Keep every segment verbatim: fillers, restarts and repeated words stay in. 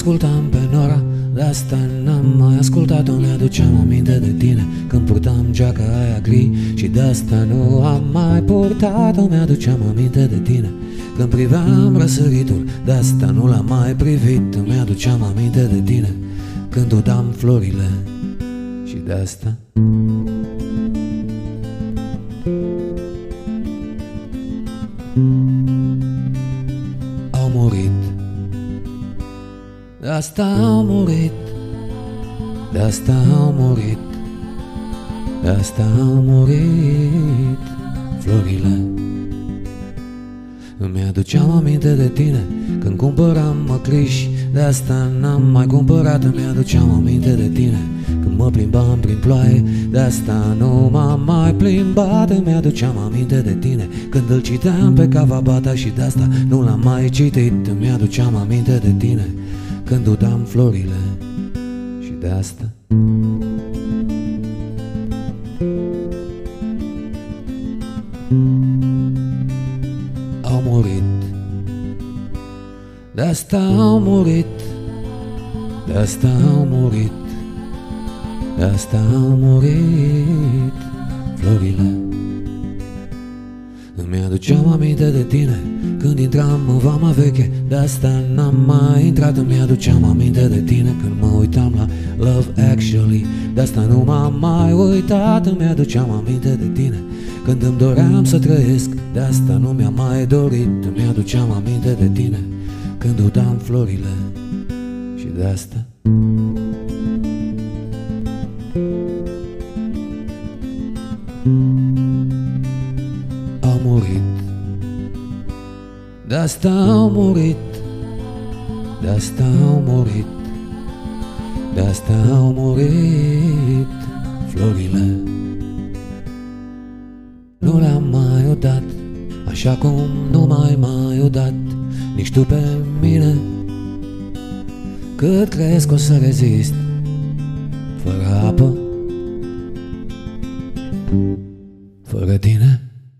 ascultam pe Nora, de asta n-am mai ascultat-o. Mi-aduceam aminte de tine când purtam geaca aia gri și de asta nu am mai purtat-o. Mi-aduceam aminte de tine când priveam răsăritul, de asta nu l-am mai privit. Mi-aduceam aminte de tine când udam florile și de asta au murit. De asta au murit, de asta au murit, de asta au murit florile. Îmi aduceam aminte de tine când cumpăram măcriși, de asta n-am mai cumpărat. Îmi aduceam aminte de tine când mă plimbam prin ploaie, de asta nu m-am mai plimbat. Îmi aduceam aminte de tine când îl citeam pe Kawabata și de asta nu l-am mai citit. Îmi aduceam aminte de tine când udam florile și de asta au murit. De asta au murit, de asta au murit, de asta au murit florile. Îmi aduceam aminte de tine când intram în vama veche, de asta n-am mai intrat. Îmi aduceam aminte de tine când mă uitam la Love Actually, de asta nu m-am mai uitat. Îmi aduceam aminte de tine când îmi doream să trăiesc, de asta nu mi-am mai dorit. Îmi aduceam aminte de tine când udam florile și de asta au murit. De asta au murit, de asta au murit, de asta au murit florile. Nu le-am mai udat, așa cum nu mai mai udat nici tu pe mine. Cât crezi că o să rezist fără apă, fără tine?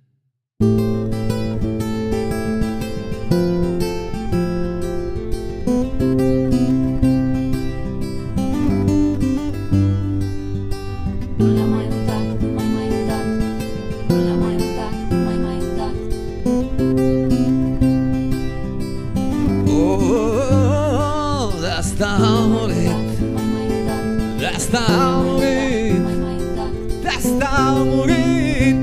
De asta au murit, de asta au murit, de asta au murit,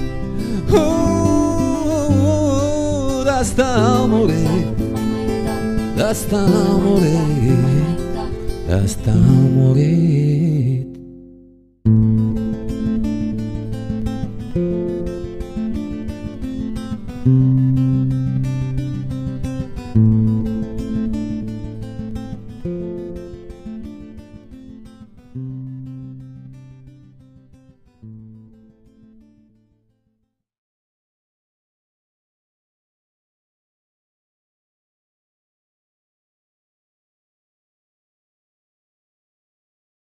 de asta au murit, de asta au murit, de asta au murit. Thank you.